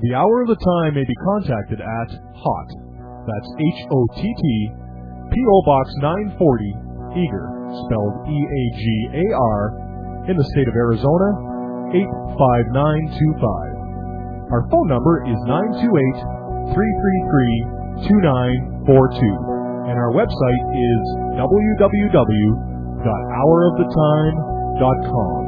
The Hour of the Time may be contacted at HOTT, that's H-O-T-T, P.O. Box 940, Eagar, spelled E-A-G-A-R, in the state of Arizona, 85925. Our phone number is 928-333-2942, and our website is www.houroftheTime.com.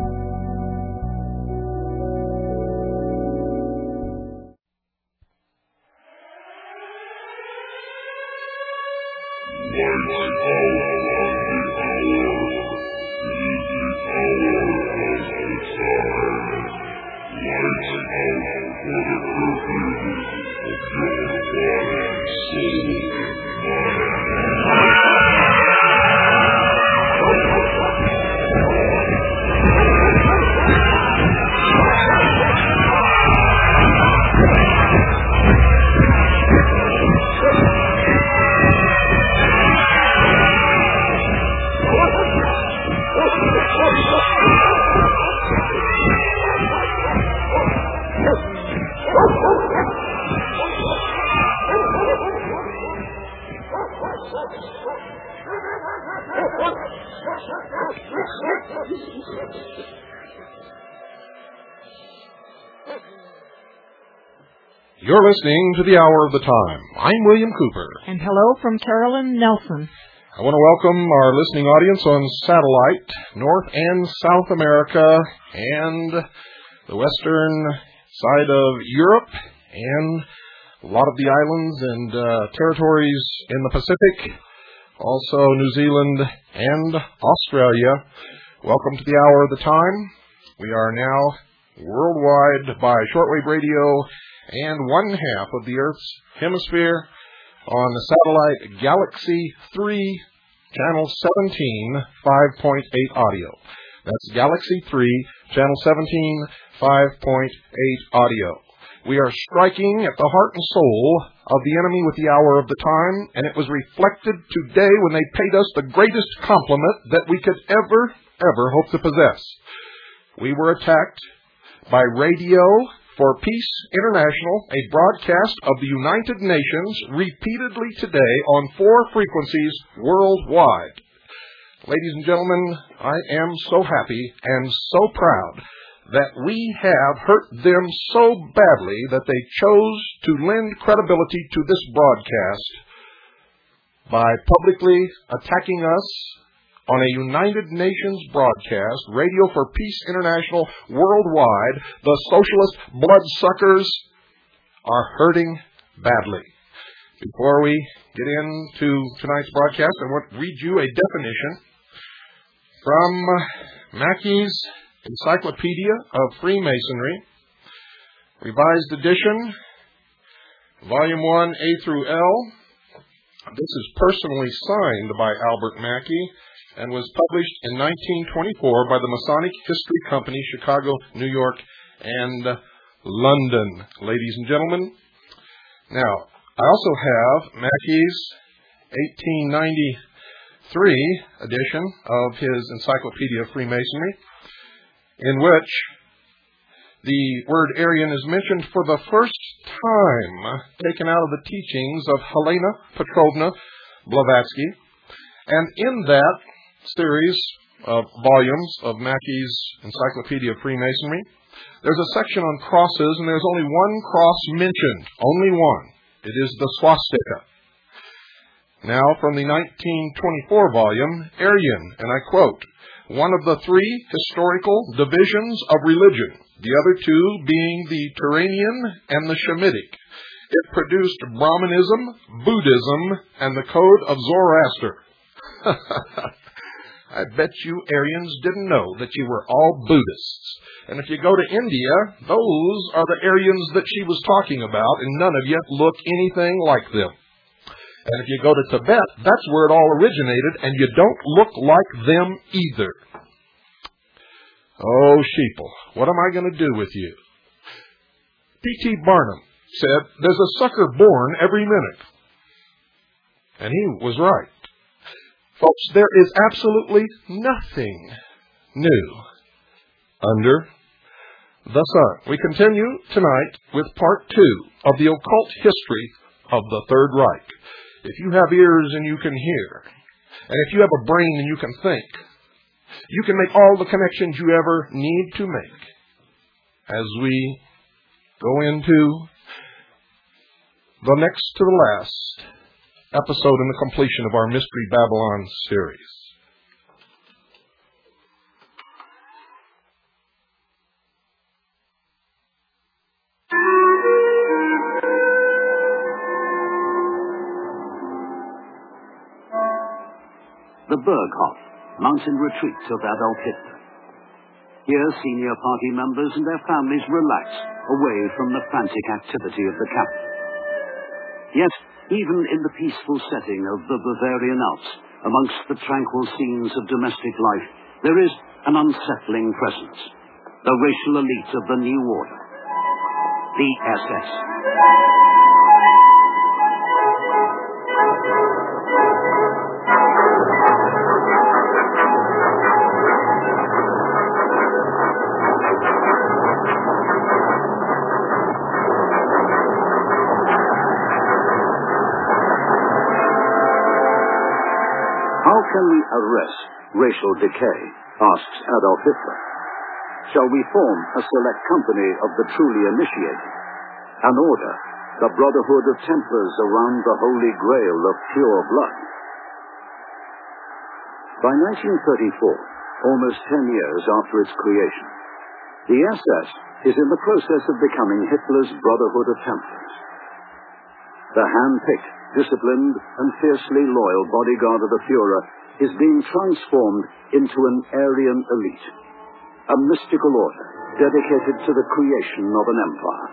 You're listening to the Hour of the Time. I'm William Cooper. And hello from Carolyn Nelson. I want to welcome our listening audience on satellite, North and South America, and the western side of Europe, and a lot of the islands and territories in the Pacific, also New Zealand and Australia. Welcome to the Hour of the Time. We are now worldwide by shortwave radio and one half of the Earth's hemisphere on the satellite Galaxy 3, channel 17, 5.8 audio. That's Galaxy 3, channel 17, 5.8 audio. We are striking at the heart and soul of the enemy with the Hour of the Time, and it was reflected today when they paid us the greatest compliment that we could ever hope to possess. We were attacked by Radio for Peace International, a broadcast of the United Nations, repeatedly today on 4 frequencies worldwide. Ladies and gentlemen, I am so happy and so proud that we have hurt them so badly that they chose to lend credibility to this broadcast by publicly attacking us on a United Nations broadcast, Radio for Peace International worldwide. The socialist bloodsuckers are hurting badly. Before we get into tonight's broadcast, I want to read you a definition from Mackey's Encyclopedia of Freemasonry, Revised Edition, Volume 1, A through L. This is personally signed by Albert Mackey and was published in 1924 by the Masonic History Company, Chicago, New York, and London. Ladies and gentlemen, now, I also have Mackey's 1893 edition of his Encyclopedia of Freemasonry, in which the word Aryan is mentioned for the first time, taken out of the teachings of Helena Petrovna Blavatsky. And in that series of volumes of Mackey's Encyclopedia of Freemasonry, there's a section on crosses, and there's only one cross mentioned, only one. It is the swastika. Now, from the 1924 volume, Aryan, and I quote, "One of the 3 historical divisions of religion, the other 2 being the Turanian and the Shemitic. It produced Brahmanism, Buddhism, and the Code of Zoroaster." I bet you Aryans didn't know that you were all Buddhists. And if you go to India, those are the Aryans that she was talking about, and none of you look anything like them. And if you go to Tibet, that's where it all originated, and you don't look like them either. Oh, sheeple, what am I going to do with you? P.T. Barnum said, "There's a sucker born every minute." And he was right. Folks, there is absolutely nothing new under the Sun. We continue tonight with part 2 of the occult history of the Third Reich. If you have ears and you can hear, and if you have a brain and you can think, you can make all the connections you ever need to make as we go into the next to the last episode in the completion of our Mystery Babylon series. The Berghof, mountain retreat of Adolf Hitler. Here, senior party members and their families relax away from the frantic activity of the capital. Yet, even in the peaceful setting of the Bavarian Alps, amongst the tranquil scenes of domestic life, there is an unsettling presence. The racial elite of the New Order. The SS. How can we arrest racial decay, asks Adolf Hitler. Shall we form a select company of the truly initiated? An order, the Brotherhood of Templars around the Holy Grail of pure blood? By 1934, almost 10 years after its creation, the SS is in the process of becoming Hitler's Brotherhood of Templars. The hand-picked, disciplined, and fiercely loyal bodyguard of the Führer is being transformed into an Aryan elite, a mystical order dedicated to the creation of an empire.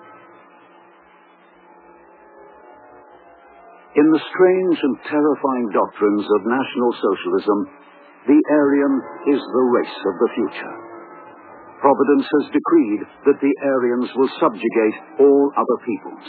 In the strange and terrifying doctrines of National Socialism, the Aryan is the race of the future. Providence has decreed that the Aryans will subjugate all other peoples.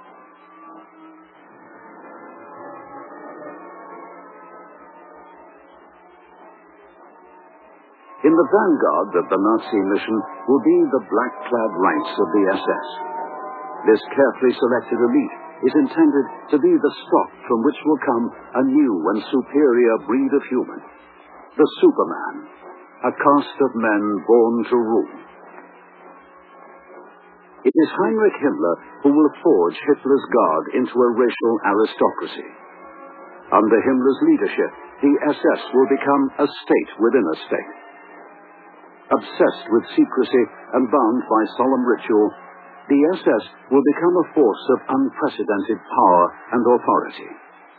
In the vanguard of the Nazi mission will be the black-clad ranks of the SS. This carefully selected elite is intended to be the stock from which will come a new and superior breed of human, the Superman, a caste of men born to rule. It is Heinrich Himmler who will forge Hitler's Guard into a racial aristocracy. Under Himmler's leadership, the SS will become a state within a state. Obsessed with secrecy and bound by solemn ritual, the SS will become a force of unprecedented power and authority.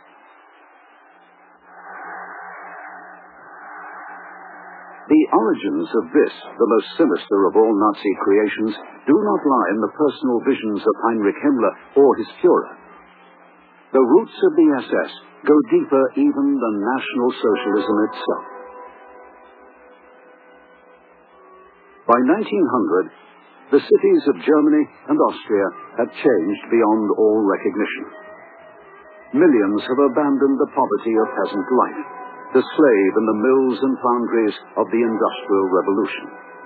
The origins of this, the most sinister of all Nazi creations, do not lie in the personal visions of Heinrich Himmler or his Führer. The roots of the SS go deeper even than National Socialism itself. By 1900, the cities of Germany and Austria had changed beyond all recognition. Millions have abandoned the poverty of peasant life, to slave in the mills and foundries of the Industrial Revolution.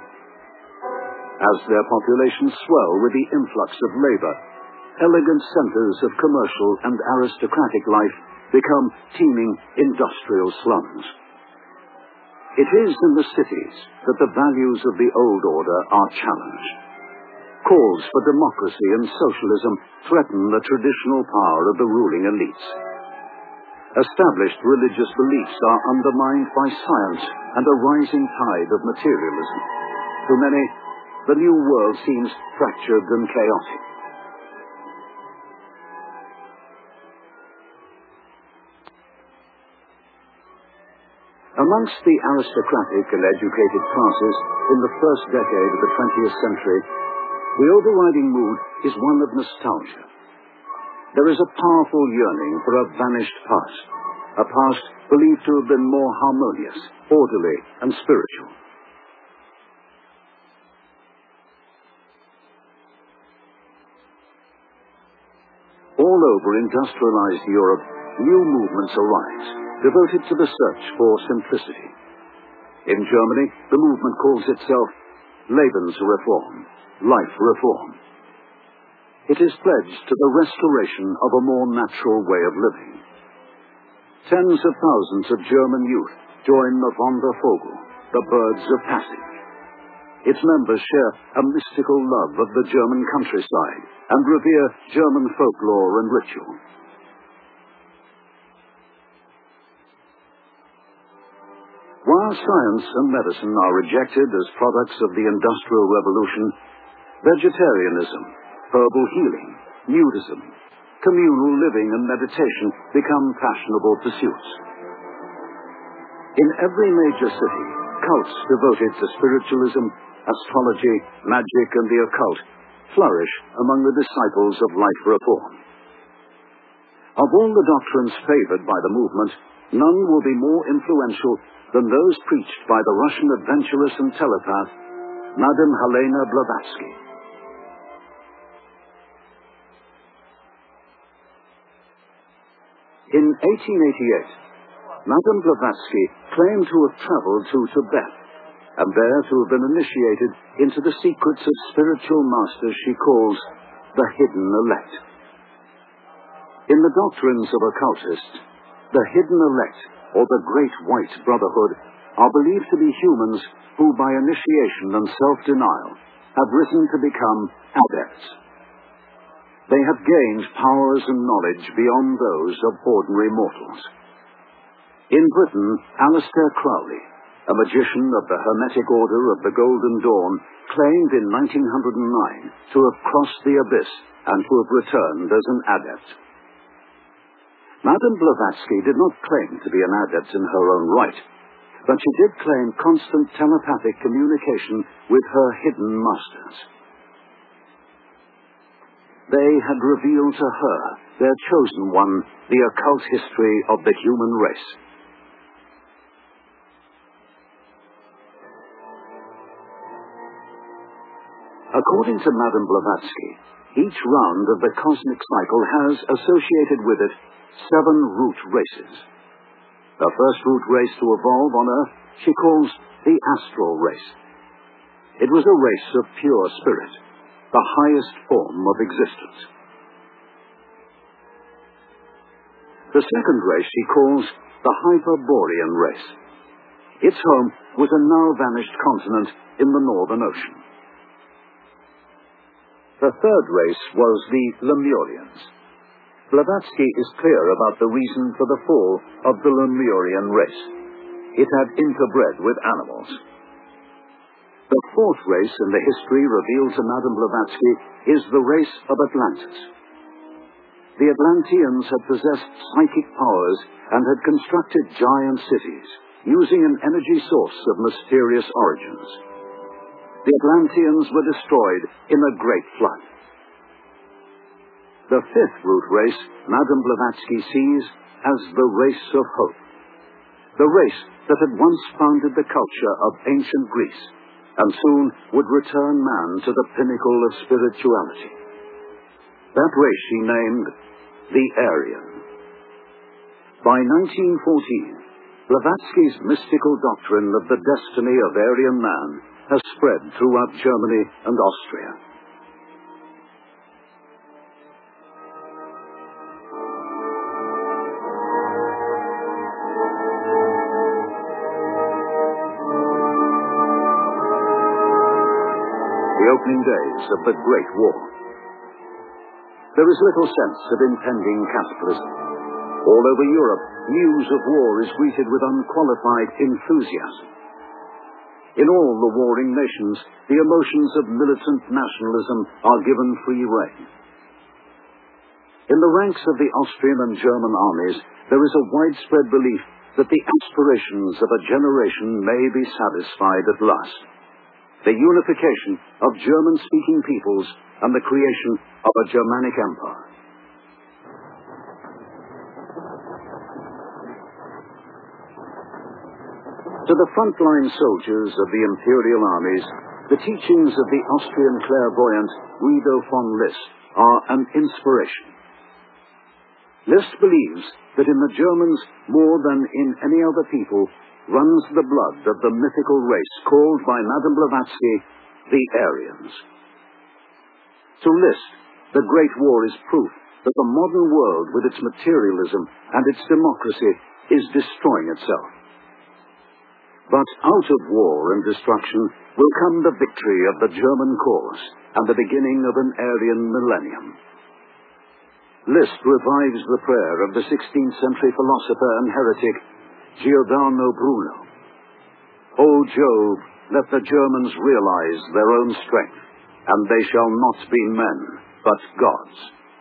As their populations swell with the influx of labor, elegant centers of commercial and aristocratic life become teeming industrial slums. It is in the cities that the values of the old order are challenged. Calls for democracy and socialism threaten the traditional power of the ruling elites. Established religious beliefs are undermined by science and a rising tide of materialism. To many, the new world seems fractured and chaotic. Amongst the aristocratic and educated classes in the first decade of the 20th century, the overriding mood is one of nostalgia. There is a powerful yearning for a vanished past, a past believed to have been more harmonious, orderly, and spiritual. All over industrialized Europe, new movements arise, devoted to the search for simplicity. In Germany, the movement calls itself Lebensreform, life reform. It is pledged to the restoration of a more natural way of living. Tens of thousands of German youth join the Wandervogel, the birds of passage. Its members share a mystical love of the German countryside and revere German folklore and ritual. While science and medicine are rejected as products of the Industrial Revolution, vegetarianism, herbal healing, nudism, communal living and meditation become fashionable pursuits. In every major city, cults devoted to spiritualism, astrology, magic, and the occult flourish among the disciples of life reform. Of all the doctrines favored by the movement, none will be more influential than those preached by the Russian adventuress and telepath, Madame Helena Blavatsky. In 1888, Madame Blavatsky claimed to have traveled to Tibet and there to have been initiated into the secrets of spiritual masters she calls the hidden elect. In the doctrines of occultists, the hidden elect, or the Great White Brotherhood, are believed to be humans who, by initiation and self-denial, have risen to become adepts. They have gained powers and knowledge beyond those of ordinary mortals. In Britain, Aleister Crowley, a magician of the Hermetic Order of the Golden Dawn, claimed in 1909 to have crossed the abyss and to have returned as an adept. Madame Blavatsky did not claim to be an adept in her own right, but she did claim constant telepathic communication with her hidden masters. They had revealed to her, their chosen one, the occult history of the human race. According to Madame Blavatsky, each round of the cosmic cycle has associated with it 7 root races. The first root race to evolve on Earth she calls the astral race. It was a race of pure spirit, the highest form of existence. The second race she calls the Hyperborean race. Its home was a now-vanished continent in the Northern Ocean. The third race was the Lemurians. Blavatsky is clear about the reason for the fall of the Lemurian race. It had interbred with animals. The fourth race in the history revealed to Madame Blavatsky is the race of Atlantis. The Atlanteans had possessed psychic powers and had constructed giant cities, using an energy source of mysterious origins. The Atlanteans were destroyed in a great flood. The fifth root race Madame Blavatsky sees as the race of hope, the race that had once founded the culture of ancient Greece and soon would return man to the pinnacle of spirituality. That race she named the Aryan. By 1914, Blavatsky's mystical doctrine of the destiny of Aryan man has spread throughout Germany and Austria. The opening days of the Great War. There is little sense of impending cataclysm. All over Europe, news of war is greeted with unqualified enthusiasm. In all the warring nations, the emotions of militant nationalism are given free rein. In the ranks of the Austrian and German armies, there is a widespread belief that the aspirations of a generation may be satisfied at last. The unification of German-speaking peoples and the creation of a Germanic empire. To the frontline soldiers of the imperial armies, the teachings of the Austrian clairvoyant Guido von List are an inspiration. List believes that in the Germans, more than in any other people, runs the blood of the mythical race called by Madame Blavatsky the Aryans. To Liszt, the Great War is proof that the modern world, with its materialism and its democracy, is destroying itself. But out of war and destruction will come the victory of the German cause and the beginning of an Aryan millennium. Liszt revives the prayer of the 16th century philosopher and heretic Giordano Bruno. O Jove, let the Germans realize their own strength, and they shall not be men, but gods.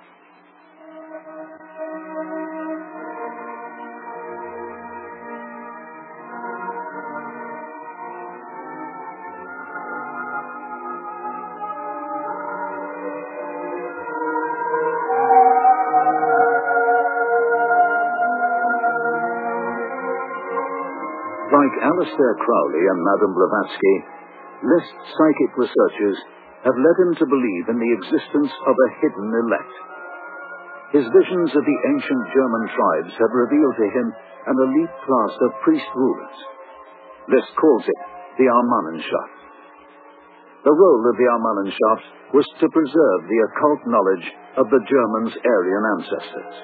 Like Aleister Crowley and Madame Blavatsky, Liszt's psychic researches have led him to believe in the existence of a hidden elect. His visions of the ancient German tribes have revealed to him an elite class of priest rulers. Liszt calls it the Ahmannenschaft. The role of the Ahmannenschaft was to preserve the occult knowledge of the Germans' Aryan ancestors.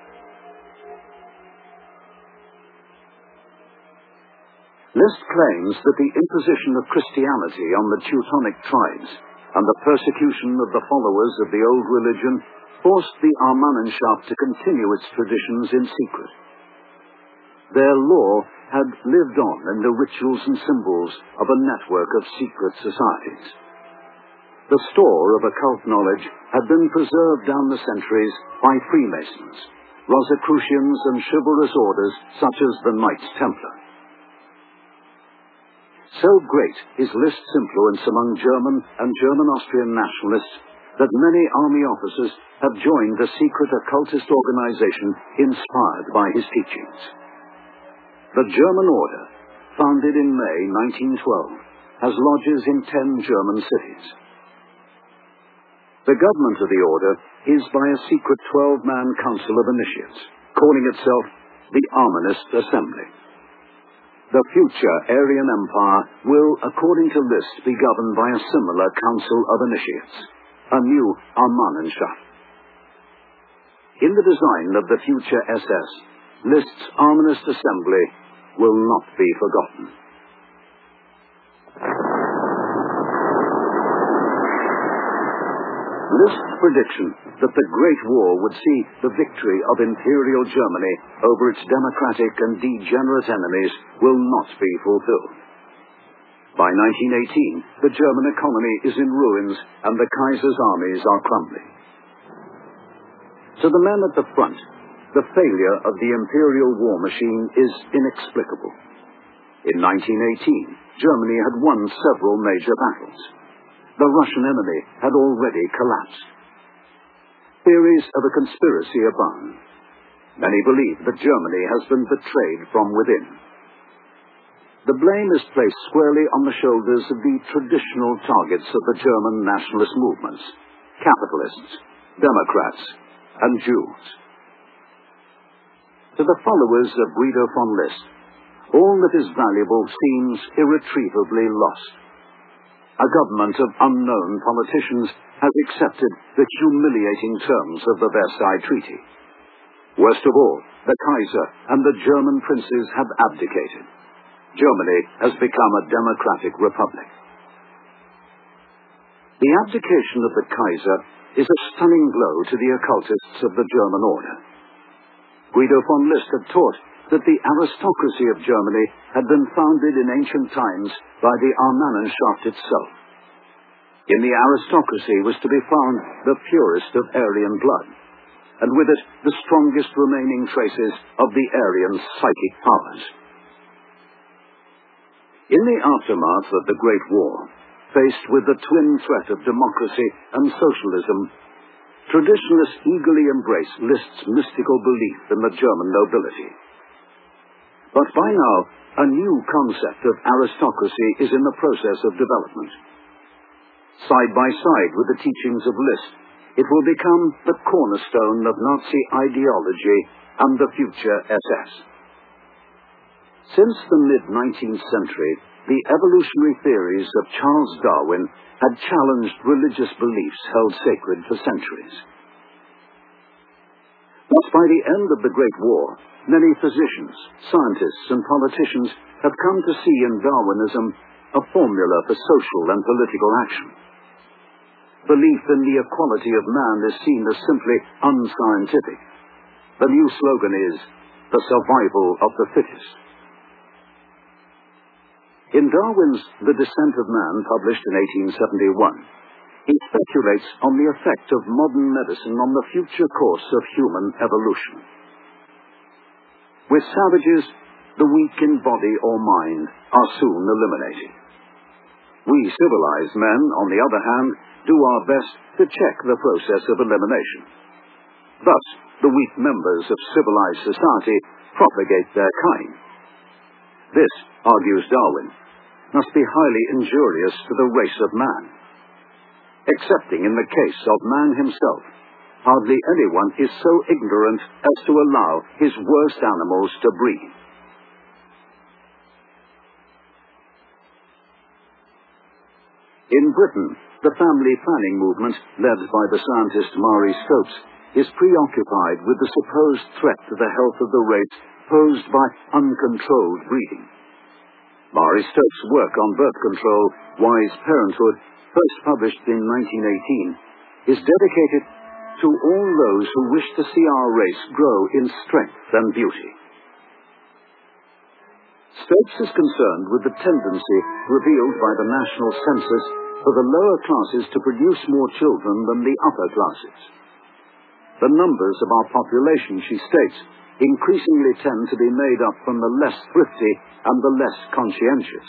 Liszt claims that the imposition of Christianity on the Teutonic tribes and the persecution of the followers of the old religion forced the Ahmannenschaft to continue its traditions in secret. Their law had lived on in the rituals and symbols of a network of secret societies. The store of occult knowledge had been preserved down the centuries by Freemasons, Rosicrucians, and chivalrous orders such as the Knights Templar. So great is Liszt's influence among German and German-Austrian nationalists that many army officers have joined the secret occultist organization inspired by his teachings. The German Order, founded in May 1912, has lodges in 10 German cities. The government of the Order is by a secret 12-man council of initiates, calling itself the Armanist Assembly. The future Aryan Empire will, according to Liszt, be governed by a similar council of initiates, a new Ahmannenschaft. In the design of the future SS, Liszt's Armanist Assembly will not be forgotten. Liszt's prediction that the Great War would see the victory of Imperial Germany over its democratic and degenerate enemies will not be fulfilled. By 1918, the German economy is in ruins and the Kaiser's armies are crumbling. To the men at the front, the failure of the imperial war machine is inexplicable. In 1918, Germany had won several major battles. The Russian enemy had already collapsed. Theories of a conspiracy abound. Many believe that Germany has been betrayed from within. The blame is placed squarely on the shoulders of the traditional targets of the German nationalist movements: capitalists, Democrats, and Jews. To the followers of Guido von List, all that is valuable seems irretrievably lost. A government of unknown politicians has accepted the humiliating terms of the Versailles Treaty. Worst of all, the Kaiser and the German princes have abdicated. Germany has become a democratic republic. The abdication of the Kaiser is a stunning blow to the occultists of the German order. Guido von List had taught that the aristocracy of Germany had been founded in ancient times by the Ahmannenschaft itself. In the aristocracy was to be found the purest of Aryan blood, and with it the strongest remaining traces of the Aryan psychic powers. In the aftermath of the Great War, faced with the twin threat of democracy and socialism, traditionalists eagerly embraced Liszt's mystical belief in the German nobility. But by now, a new concept of aristocracy is in the process of development. Side by side with the teachings of Liszt, it will become the cornerstone of Nazi ideology and the future SS. Since the mid-19th century, the evolutionary theories of Charles Darwin had challenged religious beliefs held sacred for centuries. But by the end of the Great War, many physicians, scientists, and politicians have come to see in Darwinism a formula for social and political action. Belief in the equality of man is seen as simply unscientific. The new slogan is, "The survival of the fittest." In Darwin's The Descent of Man, published in 1871, he speculates on the effect of modern medicine on the future course of human evolution. With savages, the weak in body or mind are soon eliminated. We civilized men, on the other hand, do our best to check the process of elimination. Thus, the weak members of civilized society propagate their kind. This, argues Darwin, must be highly injurious to the race of man. Excepting in the case of man himself, hardly anyone is so ignorant as to allow his worst animals to breed. In Britain, the family planning movement, led by the scientist Marie Stopes, is preoccupied with the supposed threat to the health of the race posed by uncontrolled breeding. Marie Stopes' work on birth control, Wise Parenthood, first published in 1918, is dedicated to all those who wish to see our race grow in strength and beauty. Stopes is concerned with the tendency revealed by the national census for the lower classes to produce more children than the upper classes. The numbers of our population, she states, increasingly tend to be made up from the less thrifty and the less conscientious.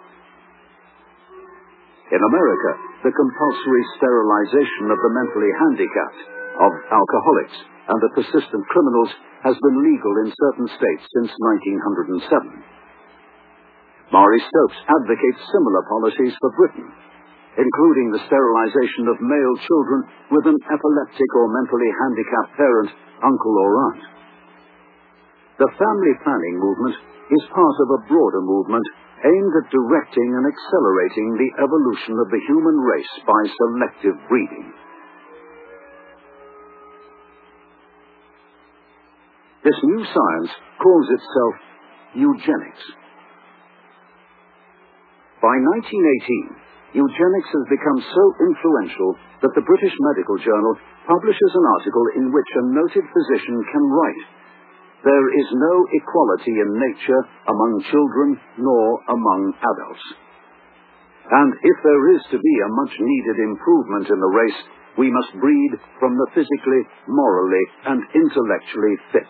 In America, the compulsory sterilization of the mentally handicapped, of alcoholics, and of persistent criminals has been legal in certain states since 1907. Marie Stopes advocates similar policies for Britain, including the sterilization of male children with an epileptic or mentally handicapped parent, uncle or aunt. The family planning movement is part of a broader movement aimed at directing and accelerating the evolution of the human race by selective breeding. This new science calls itself eugenics. By 1918, eugenics has become so influential that the British Medical Journal publishes an article in which a noted physician can write, "There is no equality in nature among children nor among adults. And if there is to be a much-needed improvement in the race, we must breed from the physically, morally, and intellectually fit."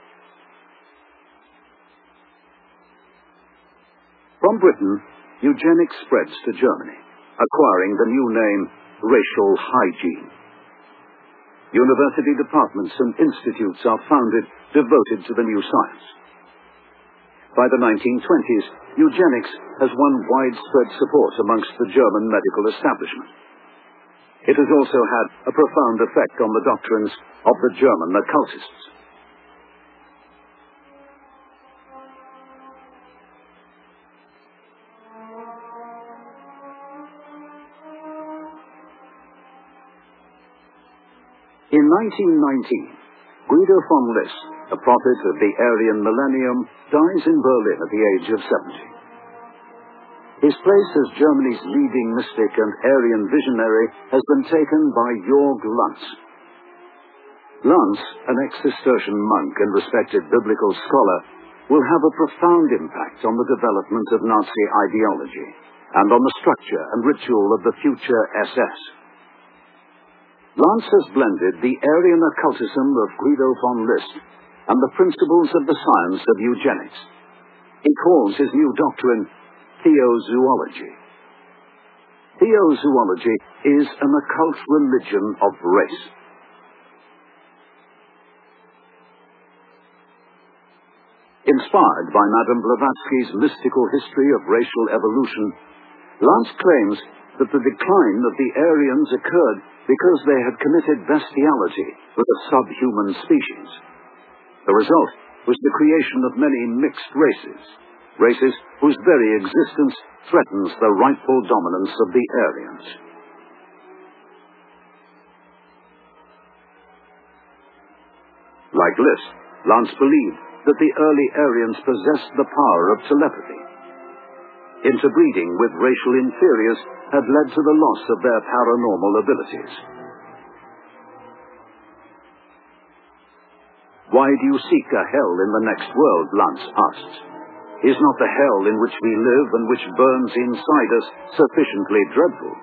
From Britain, eugenics spreads to Germany, acquiring the new name racial hygiene. University departments and institutes are founded devoted to the new science. By the 1920s, eugenics has won widespread support amongst the German medical establishment. It has also had a profound effect on the doctrines of the German occultists. In 1919, Guido von List, a prophet of the Aryan millennium, dies in Berlin at the age of 70. His place as Germany's leading mystic and Aryan visionary has been taken by Jörg Lanz. Lanz, an ex-Cistercian monk and respected biblical scholar, will have a profound impact on the development of Nazi ideology and on the structure and ritual of the future SS. Lanz has blended the Aryan occultism of Guido von List and the principles of the science of eugenics. He calls his new doctrine theozoology. Theozoology is an occult religion of race. Inspired by Madame Blavatsky's mystical history of racial evolution, Lanz claims that the decline of the Aryans occurred because they had committed bestiality with a subhuman species. The result was the creation of many mixed races, races whose very existence threatens the rightful dominance of the Aryans. Like Liszt, Lance believed that the early Aryans possessed the power of telepathy. Interbreeding with racial inferiors had led to the loss of their paranormal abilities. "Why do you seek a hell in the next world?" Lance asked. "Is not the hell in which we live and which burns inside us sufficiently dreadful?"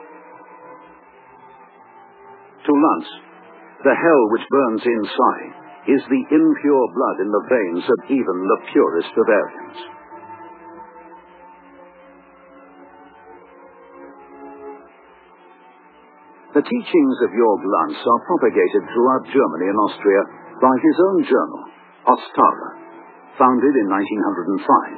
To Lance, the hell which burns inside is the impure blood in the veins of even the purest of Aryans. The teachings of Jörg Lance are propagated throughout Germany and Austria by his own journal, Ostara, founded in 1905.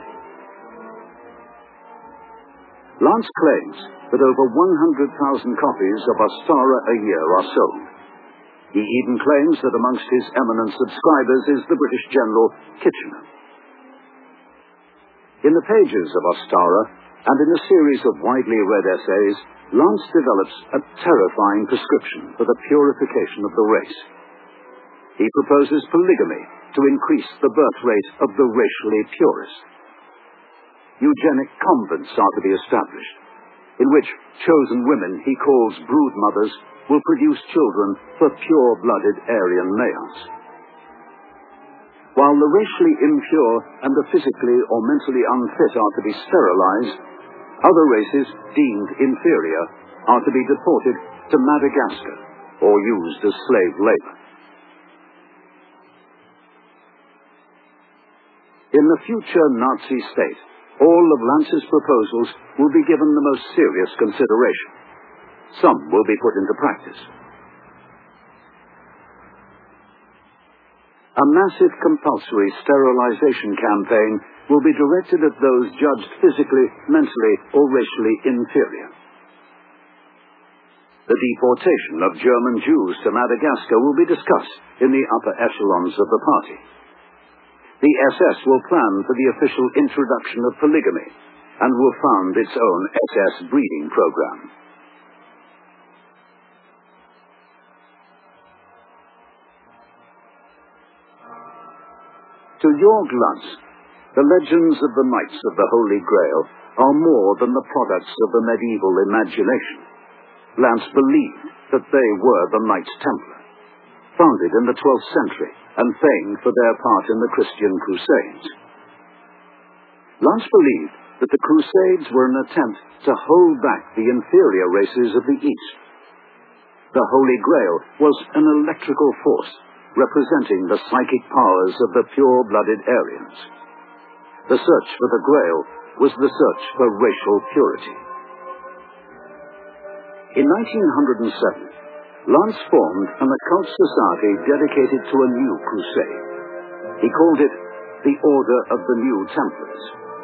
Lance claims that over 100,000 copies of Ostara a year are sold. He even claims that amongst his eminent subscribers is the British General Kitchener. In the pages of Ostara, and in a series of widely read essays, Lance develops a terrifying prescription for the purification of the race. He proposes polygamy to increase the birth rate of the racially purest. Eugenic convents are to be established, in which chosen women he calls brood mothers will produce children for pure-blooded Aryan males. While the racially impure and the physically or mentally unfit are to be sterilized, other races deemed inferior are to be deported to Madagascar or used as slave labor. In the future Nazi state, all of Lance's proposals will be given the most serious consideration. Some will be put into practice. A massive compulsory sterilization campaign will be directed at those judged physically, mentally, or racially inferior. The deportation of German Jews to Madagascar will be discussed in the upper echelons of the party. The SS will plan for the official introduction of polygamy and will found its own SS breeding program. To Jörg Lance, the legends of the Knights of the Holy Grail are more than the products of the medieval imagination. Lance believed that they were the Knights Templar, founded in the 12th century and famed for their part in the Christian Crusades. Lance believed that the Crusades were an attempt to hold back the inferior races of the East. The Holy Grail was an electrical force representing the psychic powers of the pure-blooded Aryans. The search for the Grail was the search for racial purity. In 1907, Lance formed an occult society dedicated to a new crusade. He called it the Order of the New Templars.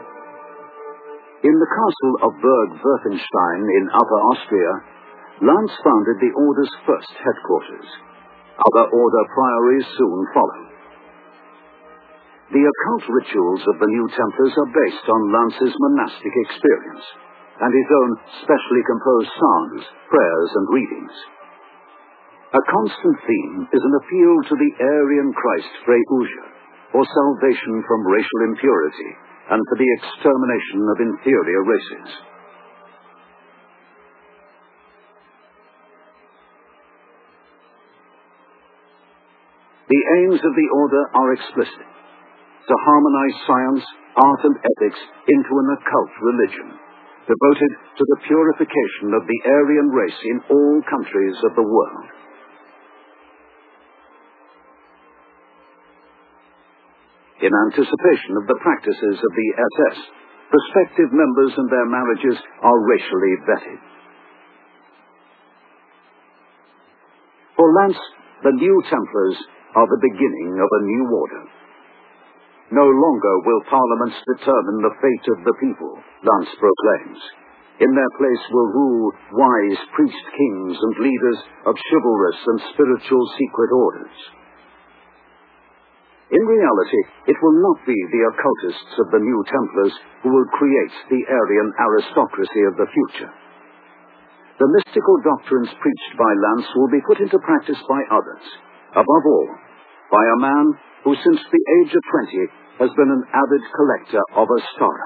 In the castle of Burg-Werfenstein in Upper Austria, Lance founded the Order's first headquarters. Other Order priories soon followed. The occult rituals of the New Templars are based on Lance's monastic experience and his own specially composed psalms, prayers, and readings. A constant theme is an appeal to the Aryan Christ Freyuja for salvation from racial impurity and for the extermination of inferior races. The aims of the Order are explicit: to harmonize science, art, and ethics into an occult religion, devoted to the purification of the Aryan race in all countries of the world. In anticipation of the practices of the SS, prospective members and their marriages are racially vetted. For Lance, the New Templars are the beginning of a new order. No longer will parliaments determine the fate of the people, Lance proclaims. In their place will rule wise priest-kings and leaders of chivalrous and spiritual secret orders. In reality, it will not be the occultists of the New Templars who will create the Aryan aristocracy of the future. The mystical doctrines preached by Lance will be put into practice by others, above all, by a man who since the age of 20 has been an avid collector of Astara.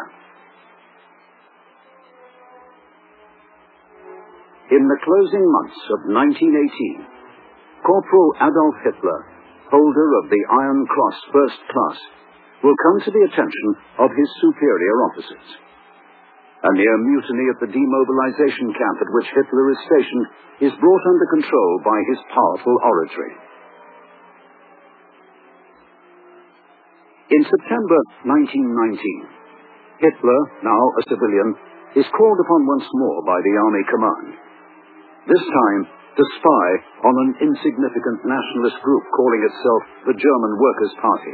In the closing months of 1918, Corporal Adolf Hitler, holder of the Iron Cross First Class, will come to the attention of his superior officers. A near mutiny at the demobilization camp at which Hitler is stationed is brought under control by his powerful oratory. In September 1919, Hitler, now a civilian, is called upon once more by the Army Command, this time to spy on an insignificant nationalist group calling itself the German Workers' Party.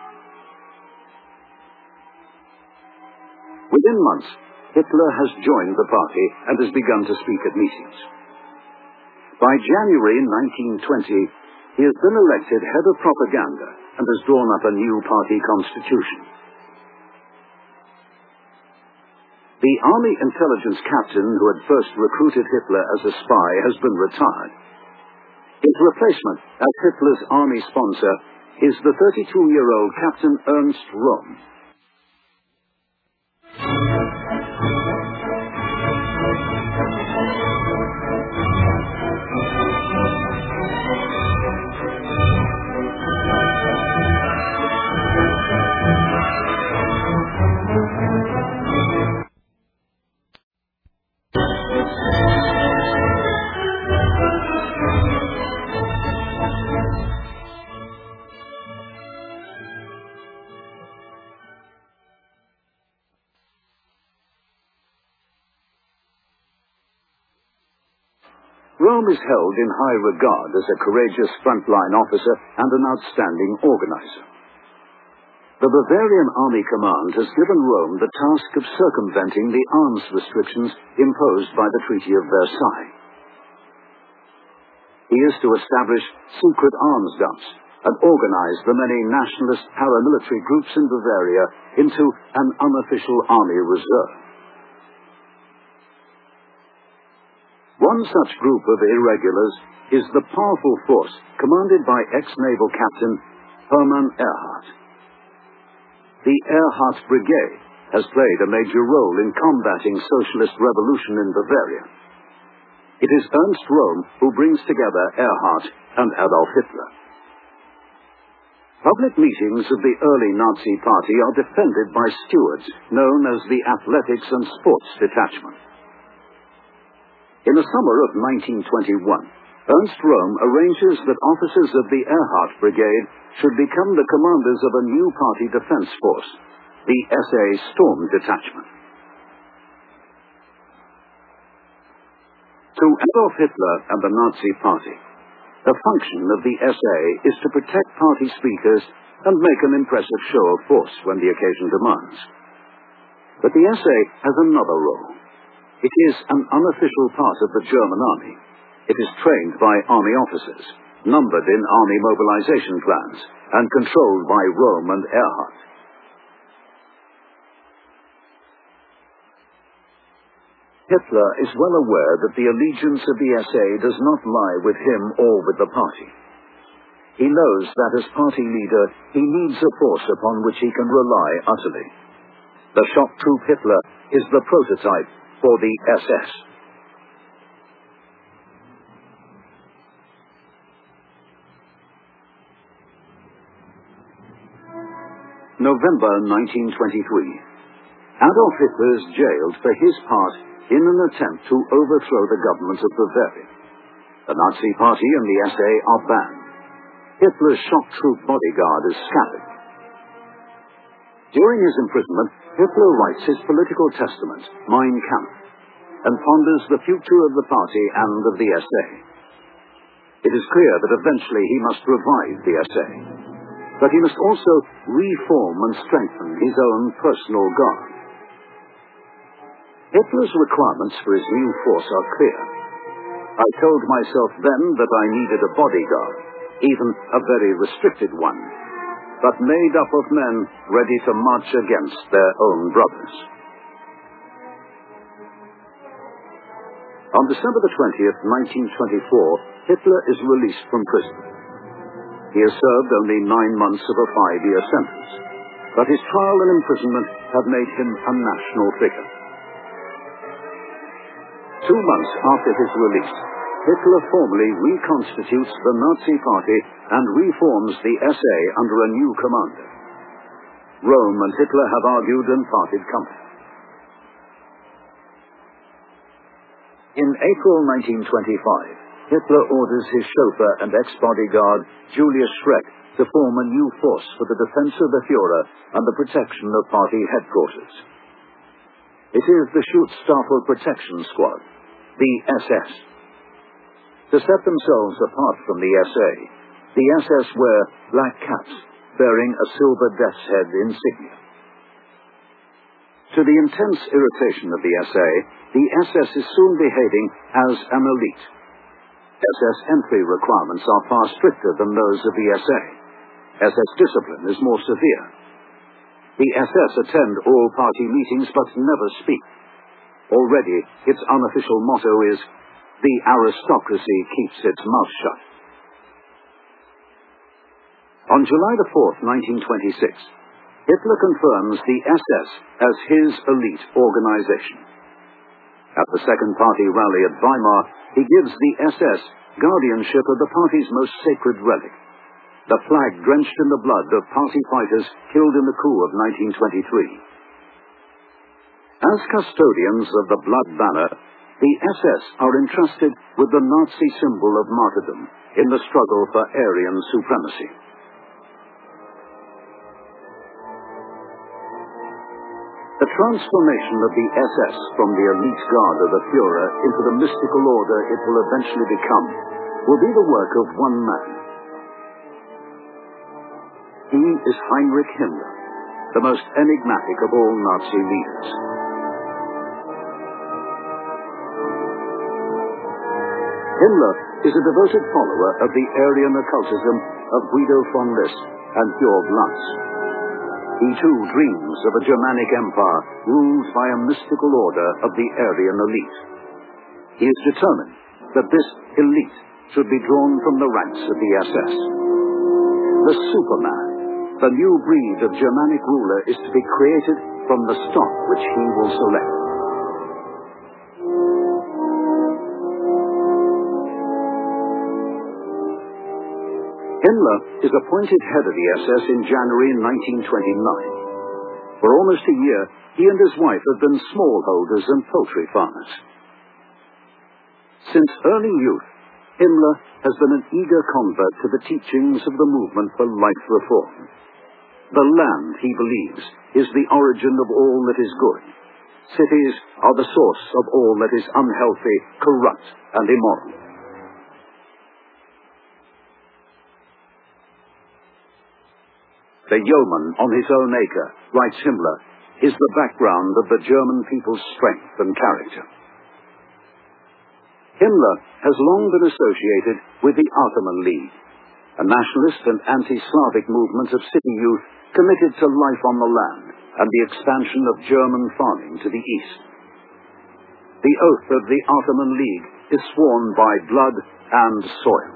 Within months, Hitler has joined the party and has begun to speak at meetings. By January 1920, he has been elected head of propaganda and has drawn up a new party constitution. The Army intelligence captain who had first recruited Hitler as a spy has been retired. His replacement as Hitler's army sponsor is the 32-year-old Captain Ernst Röhm. Röhm is held in high regard as a courageous frontline officer and an outstanding organizer. The Bavarian Army Command has given Röhm the task of circumventing the arms restrictions imposed by the Treaty of Versailles. He is to establish secret arms dumps and organize the many nationalist paramilitary groups in Bavaria into an unofficial army reserve. One such group of irregulars is the powerful force commanded by ex-naval captain Hermann Ehrhardt. The Ehrhardt Brigade has played a major role in combating socialist revolution in Bavaria. It is Ernst Röhm who brings together Ehrhardt and Adolf Hitler. Public meetings of the early Nazi Party are defended by stewards known as the Athletics and Sports Detachment. In the summer of 1921, Ernst Röhm arranges that officers of the Ehrhardt Brigade should become the commanders of a new party defense force, the SA Storm Detachment. To Adolf Hitler and the Nazi Party, the function of the SA is to protect party speakers and make an impressive show of force when the occasion demands. But the SA has another role. It is an unofficial part of the German army. It is trained by army officers, numbered in army mobilization plans, and controlled by Röhm and Ehrhardt. Hitler is well aware that the allegiance of the SA does not lie with him or with the party. He knows that as party leader, he needs a force upon which he can rely utterly. The shock troop Hitler is the prototype for the SS. November 1923. Adolf Hitler is jailed for his part in an attempt to overthrow the government of Bavaria. The Nazi Party and the SA are banned. Hitler's shock troop bodyguard is scattered. During his imprisonment, Hitler writes his political testament, Mein Kampf, and ponders the future of the party and of the SA. It is clear that eventually he must revive the SA, but he must also reform and strengthen his own personal guard. Hitler's requirements for his new force are clear. I told myself then that I needed a bodyguard, even a very restricted one. but made up of men ready to march against their own brothers. On December the 20th, 1924, Hitler is released from prison. He has served only 9 months of a 5-year sentence, but his trial and imprisonment have made him a national figure. 2 months after his release, Hitler formally reconstitutes the Nazi Party and reforms the SA under a new commander. Rome and Hitler have argued and parted company. In April 1925, Hitler orders his chauffeur and ex-bodyguard Julius Schreck to form a new force for the defense of the Führer and the protection of party headquarters. It is the Schutzstaffel Protection Squad, the SS. To set themselves apart from the SA, the SS wear black caps bearing a silver death's head insignia. To the intense irritation of the SA, the SS is soon behaving as an elite. SS entry requirements are far stricter than those of the SA. SS discipline is more severe. The SS attend all party meetings but never speak. Already, its unofficial motto is, "The aristocracy keeps its mouth shut." On July the 4th, 1926, Hitler confirms the SS as his elite organization. At the Second Party rally at Weimar, he gives the SS guardianship of the party's most sacred relic, the flag drenched in the blood of party fighters killed in the coup of 1923. As custodians of the blood banner, the SS are entrusted with the Nazi symbol of martyrdom in the struggle for Aryan supremacy. The transformation of the SS from the elite guard of the Führer into the mystical order it will eventually become will be the work of one man. He is Heinrich Himmler, the most enigmatic of all Nazi leaders. Himmler is a devoted follower of the Aryan occultism of Guido von List and Georg Lanz. He too dreams of a Germanic empire ruled by a mystical order of the Aryan elite. He is determined that this elite should be drawn from the ranks of the SS. The Superman, the new breed of Germanic ruler, is to be created from the stock which he will select. Himmler is appointed head of the SS in January 1929. For almost a year, he and his wife have been smallholders and poultry farmers. Since early youth, Himmler has been an eager convert to the teachings of the movement for life reform. The land, he believes, is the origin of all that is good. Cities are the source of all that is unhealthy, corrupt, and immoral. The yeoman on his own acre, writes Himmler, is the background of the German people's strength and character. Himmler has long been associated with the Ottoman League, a nationalist and anti-Slavic movement of city youth committed to life on the land and the expansion of German farming to the east. The oath of the Ottoman League is sworn by blood and soil.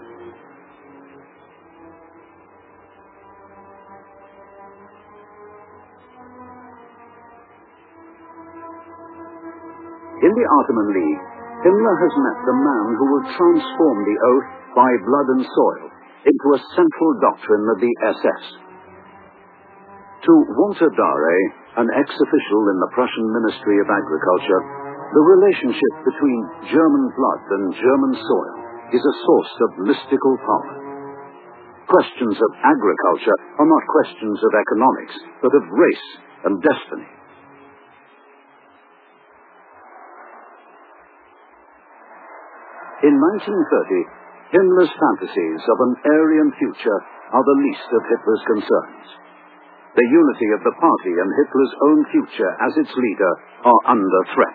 In the Ottoman League, Himmler has met the man who will transform the oath by blood and soil into a central doctrine of the SS. To Walter Darré, an ex-official in the Prussian Ministry of Agriculture, the relationship between German blood and German soil is a source of mystical power. Questions of agriculture are not questions of economics, but of race and destiny. In 1930, Himmler's fantasies of an Aryan future are the least of Hitler's concerns. The unity of the party and Hitler's own future as its leader are under threat.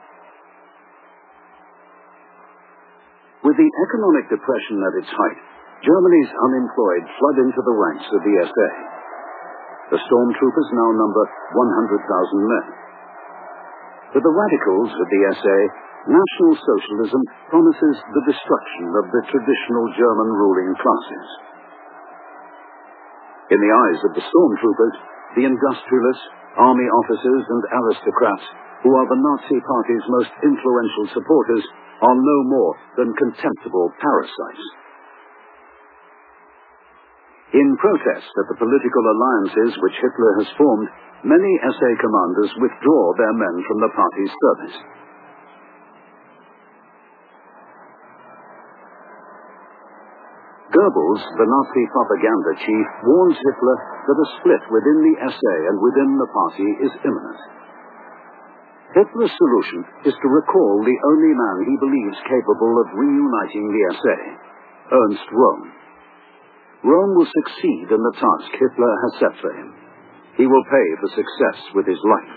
With the economic depression at its height, Germany's unemployed flood into the ranks of the SA. The stormtroopers now number 100,000 men. For the radicals of the SA, National Socialism promises the destruction of the traditional German ruling classes. In the eyes of the stormtroopers, the industrialists, army officers, and aristocrats, who are the Nazi Party's most influential supporters, are no more than contemptible parasites. In protest at the political alliances which Hitler has formed, many SA commanders withdraw their men from the party's service. Goebbels, the Nazi propaganda chief, warns Hitler that a split within the SA and within the party is imminent. Hitler's solution is to recall the only man he believes capable of reuniting the SA, Ernst Röhm. Röhm will succeed in the task Hitler has set for him. He will pay for success with his life.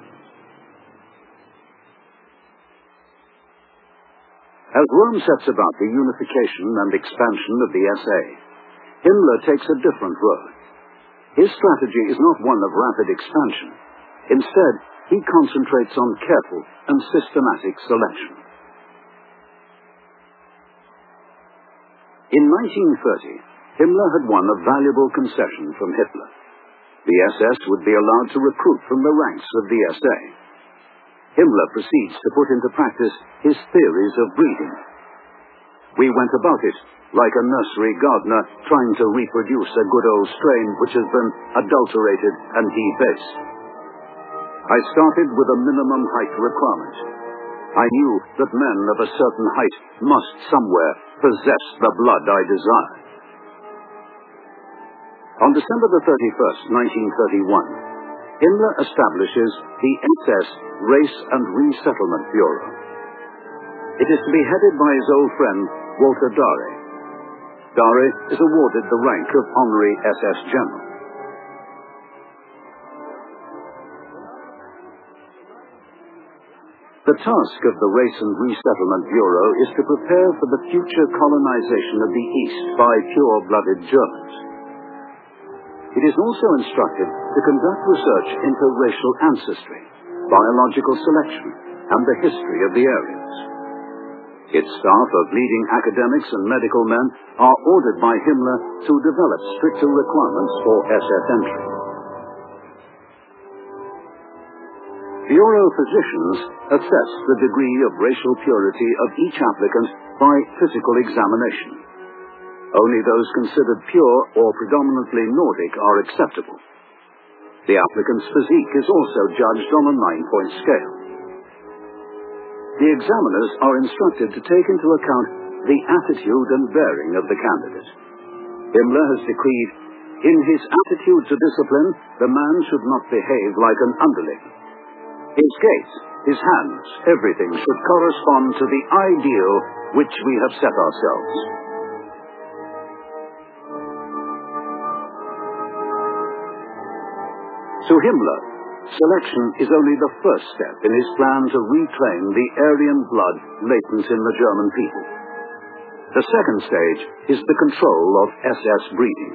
As Röhm sets about the unification and expansion of the SA, Himmler takes a different road. His strategy is not one of rapid expansion. Instead, he concentrates on careful and systematic selection. In 1930, Himmler had won a valuable concession from Hitler. The SS would be allowed to recruit from the ranks of the SA. Himmler proceeds to put into practice his theories of breeding. We went about it like a nursery gardener trying to reproduce a good old strain which has been adulterated and debased. I started with a minimum height requirement. I knew that men of a certain height must somewhere possess the blood I desired. On December the 31st, 1931, Himmler establishes the SS Race and Resettlement Bureau. It is to be headed by his old friend, Walter Darré. Darré is awarded the rank of Honorary SS General. The task of the Race and Resettlement Bureau is to prepare for the future colonization of the East by pure-blooded Germans. It is also instructed to conduct research into racial ancestry, biological selection, and the history of the Aryans. Its staff of leading academics and medical men are ordered by Himmler to develop stricter requirements for SS entry. Bureau physicians assess the degree of racial purity of each applicant by physical examination. Only those considered pure or predominantly Nordic are acceptable. The applicant's physique is also judged on a 9-point scale. The examiners are instructed to take into account the attitude and bearing of the candidate. Himmler has decreed, in his attitude to discipline, the man should not behave like an underling. His gait, his hands, everything should correspond to the ideal which we have set ourselves. To Himmler, selection is only the first step in his plan to reclaim the Aryan blood latent in the German people. The second stage is the control of SS breeding.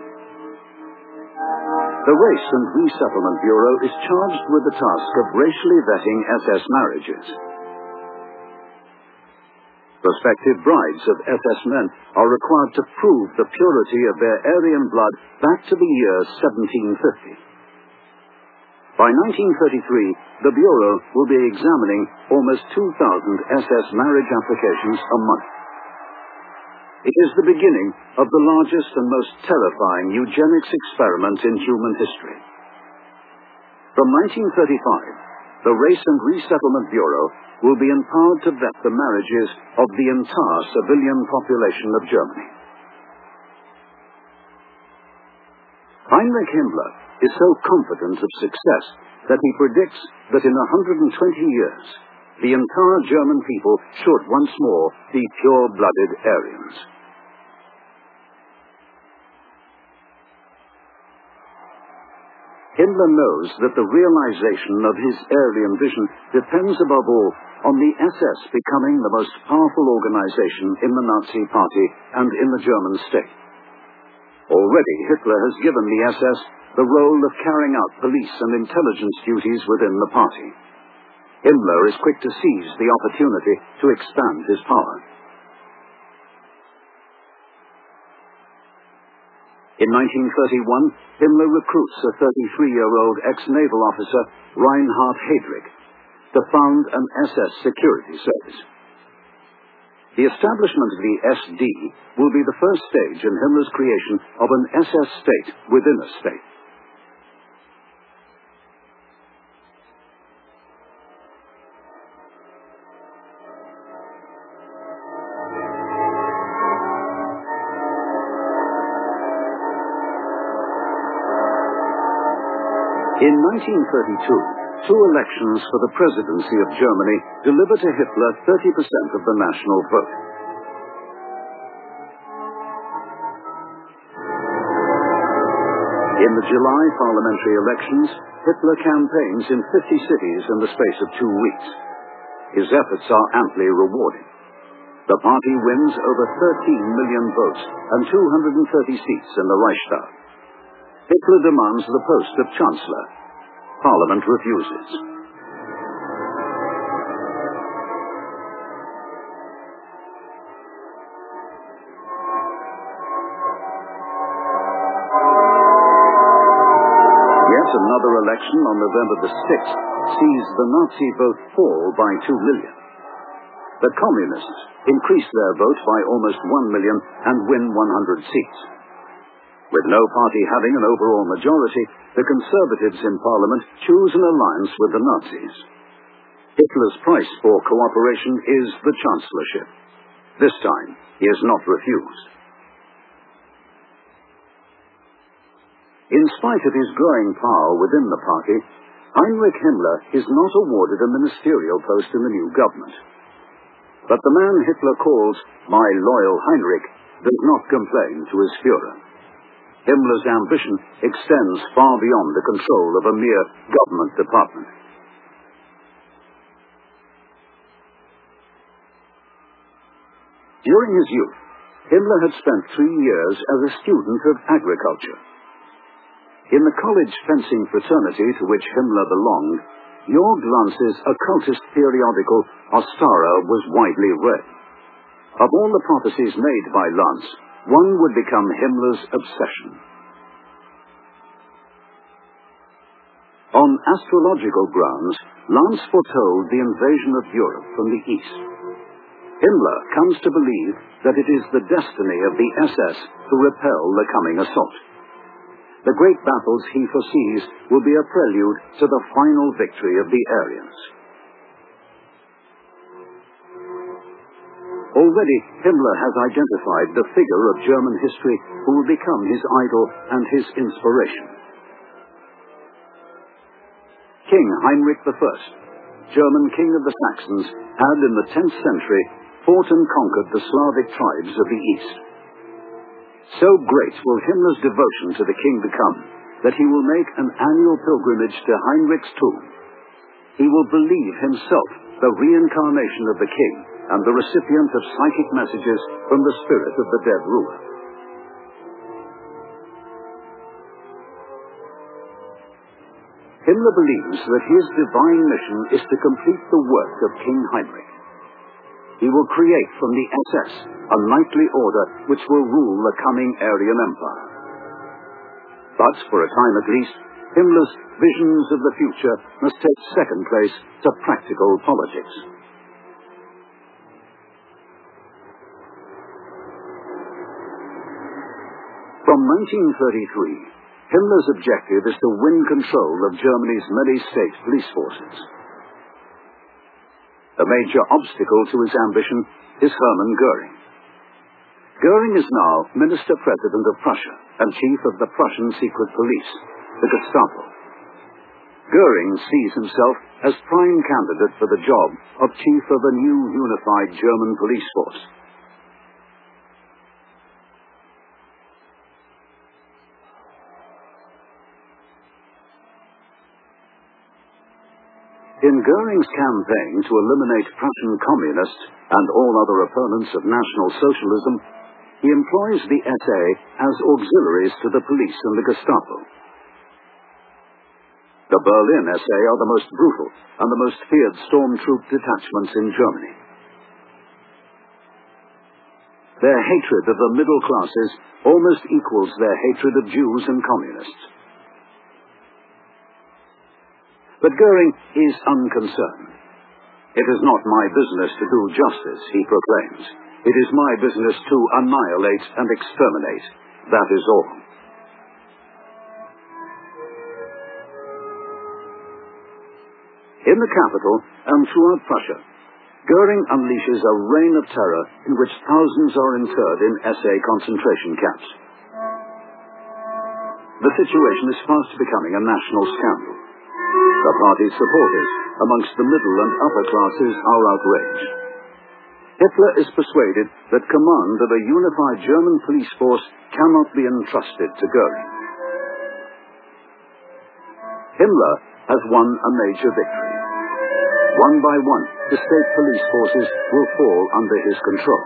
The Race and Resettlement Bureau is charged with the task of racially vetting SS marriages. Prospective brides of SS men are required to prove the purity of their Aryan blood back to the year 1750. By 1933, the Bureau will be examining almost 2,000 SS marriage applications a month. It is the beginning of the largest and most terrifying eugenics experiment in human history. From 1935, the Race and Resettlement Bureau will be empowered to vet the marriages of the entire civilian population of Germany. Heinrich Himmler is so confident of success that he predicts that in 120 years, the entire German people should once more be pure-blooded Aryans. Himmler knows that the realization of his Aryan vision depends above all on the SS becoming the most powerful organization in the Nazi Party and in the German state. Already Hitler has given the SS the role of carrying out police and intelligence duties within the party. Himmler is quick to seize the opportunity to expand his power. In 1931, Himmler recruits a 33-year-old ex-naval officer, Reinhard Heydrich, to found an SS security service. The establishment of the SD will be the first stage in Himmler's creation of an SS state within a state. In 1932, two elections for the presidency of Germany delivered to Hitler 30% of the national vote. In the July parliamentary elections, Hitler campaigns in 50 cities in the space of 2 weeks. His efforts are amply rewarded. The party wins over 13 million votes and 230 seats in the Reichstag. Hitler demands the post of Chancellor. Parliament refuses. Yet another election on November the 6th sees the Nazi vote fall by 2 million. The Communists increase their vote by almost 1 million and win 100 seats. With no party having an overall majority, the Conservatives in Parliament choose an alliance with the Nazis. Hitler's price for cooperation is the Chancellorship. This time, he is not refused. In spite of his growing power within the party, Heinrich Himmler is not awarded a ministerial post in the new government. But the man Hitler calls "my loyal Heinrich" does not complain to his Führer. Himmler's ambition extends far beyond the control of a mere government department. During his youth, Himmler had spent 3 years as a student of agriculture. In the college fencing fraternity to which Himmler belonged, Jörg Lanz's occultist periodical Ostara was widely read. Of all the prophecies made by Lanz, one would become Himmler's obsession. On astrological grounds, Lanz foretold the invasion of Europe from the east. Himmler comes to believe that it is the destiny of the SS to repel the coming assault. The great battles he foresees will be a prelude to the final victory of the Aryans. Already, Himmler has identified the figure of German history who will become his idol and his inspiration. King Heinrich I, German king of the Saxons, had in the 10th century fought and conquered the Slavic tribes of the east. So great will Himmler's devotion to the king become that he will make an annual pilgrimage to Heinrich's tomb. He will believe himself the reincarnation of the king and the recipient of psychic messages from the spirit of the dead ruler. Himmler believes that his divine mission is to complete the work of King Heinrich. He will create from the SS a knightly order which will rule the coming Aryan Empire. But, for a time at least, Himmler's visions of the future must take second place to practical politics. From 1933, Himmler's objective is to win control of Germany's many state police forces. A major obstacle to his ambition is Hermann Göring. Göring is now Minister-President of Prussia and Chief of the Prussian Secret Police, the Gestapo. Göring sees himself as prime candidate for the job of Chief of a new unified German police force. In Göring's campaign to eliminate Prussian communists and all other opponents of National Socialism, he employs the SA as auxiliaries to the police and the Gestapo. The Berlin SA are the most brutal and the most feared stormtroop detachments in Germany. Their hatred of the middle classes almost equals their hatred of Jews and communists. But Goering is unconcerned. "It is not my business to do justice," he proclaims. "It is my business to annihilate and exterminate. That is all." In the capital and throughout Prussia, Goering unleashes a reign of terror in which thousands are interred in SA concentration camps. The situation is fast becoming a national scandal. The party's supporters amongst the middle and upper classes are outraged. Hitler is persuaded that command of a unified German police force cannot be entrusted to Goering. Himmler has won a major victory. One by one, the state police forces will fall under his control.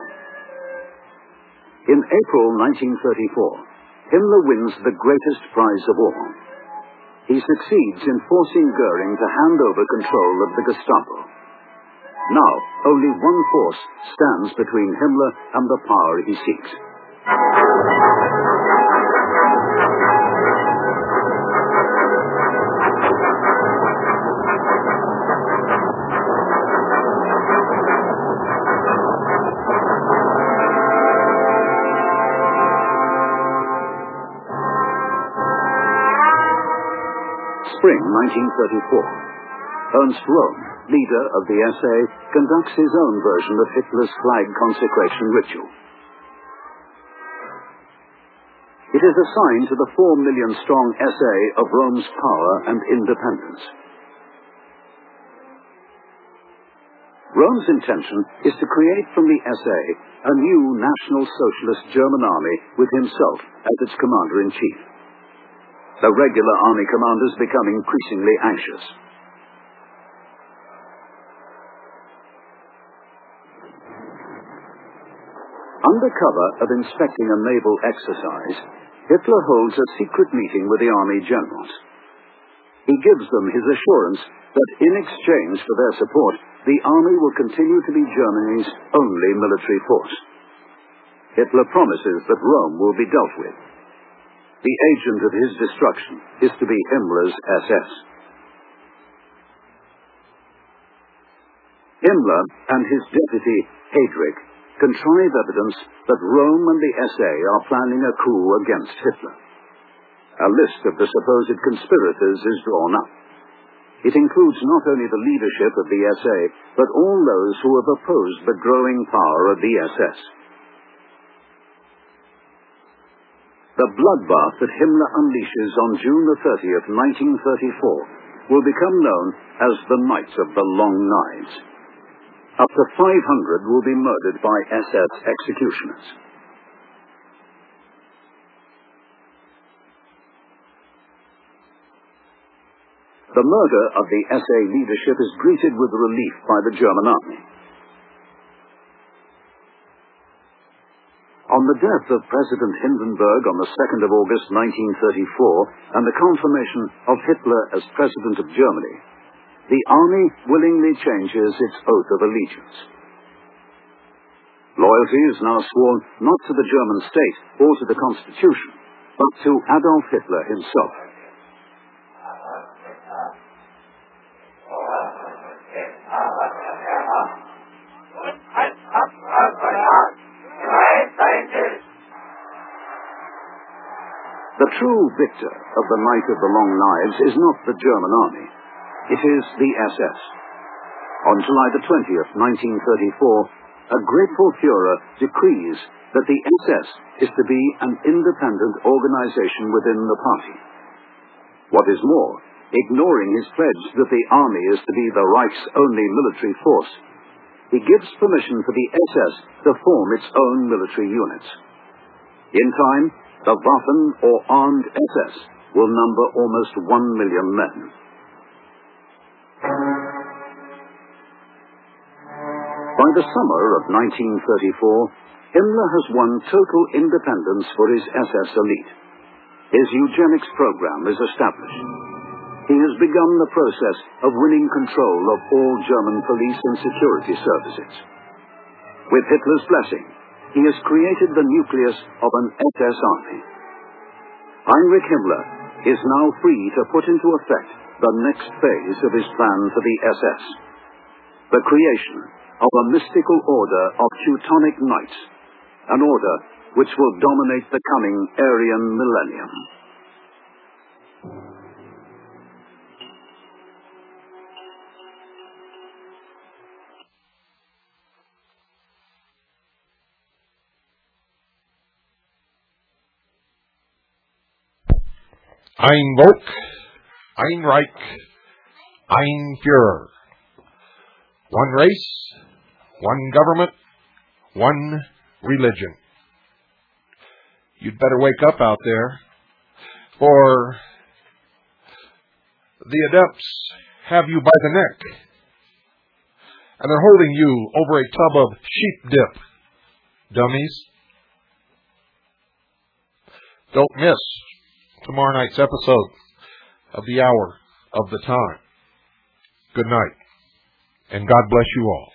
In April 1934, Himmler wins the greatest prize of all. He succeeds in forcing Goering to hand over control of the Gestapo. Now, only one force stands between Himmler and the power he seeks. Spring 1934. Ernst Röhm, leader of the SA, conducts his own version of Hitler's flag consecration ritual. It is a sign to the 4 million strong SA of Rome's power and independence. Rome's intention is to create from the SA a new National Socialist German army with himself as its commander-in-chief. The regular army commanders become increasingly anxious. Under cover of inspecting a naval exercise, Hitler holds a secret meeting with the army generals. He gives them his assurance that in exchange for their support, the army will continue to be Germany's only military force. Hitler promises that Rome will be dealt with. The agent of his destruction is to be Himmler's SS. Himmler and his deputy, Heydrich, contrive evidence that Rome and the SA are planning a coup against Hitler. A list of the supposed conspirators is drawn up. It includes not only the leadership of the SA, but all those who have opposed the growing power of the SS. The bloodbath that Himmler unleashes on June 30th, 1934, will become known as the Night of the Long Knives. Up to 500 will be murdered by SS executioners. The murder of the SA leadership is greeted with relief by the German army. On the death of President Hindenburg on the 2nd of August 1934 and the confirmation of Hitler as President of Germany, the army willingly changes its oath of allegiance. Loyalty is now sworn not to the German state or to the Constitution, but to Adolf Hitler himself. The true victor of the Night of the Long Knives is not the German army. It is the SS. On July the 20th, 1934, a grateful Führer decrees that the SS is to be an independent organization within the party. What is more, ignoring his pledge that the army is to be the Reich's only military force, he gives permission for the SS to form its own military units. In time, the Waffen or armed SS will number almost 1 million men. By the summer of 1934, Himmler has won total independence for his SS elite. His eugenics program is established. He has begun the process of winning control of all German police and security services. With Hitler's blessing, he has created the nucleus of an SS army. Heinrich Himmler is now free to put into effect the next phase of his plan for the SS, the creation of a mystical order of Teutonic Knights, an order which will dominate the coming Aryan millennium. Ein Volk, ein Reich, ein Führer. One race, one government, one religion. You'd better wake up out there, for the adepts have you by the neck, and they're holding you over a tub of sheep dip, dummies. Don't miss tomorrow night's episode of The Hour of the Time. Good night, and God bless you all.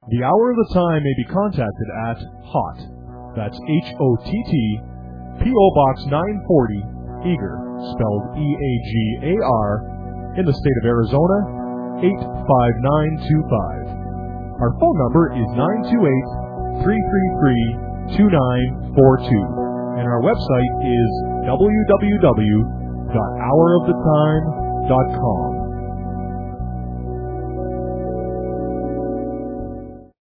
The Hour of the Time may be contacted at HOTT, that's H-O-T-T, P.O. Box 940, Eagar, spelled E-A-G-A-R, in the state of Arizona, 85925. Our phone number is 928-333-2942, and our website is www.houroftetime.com.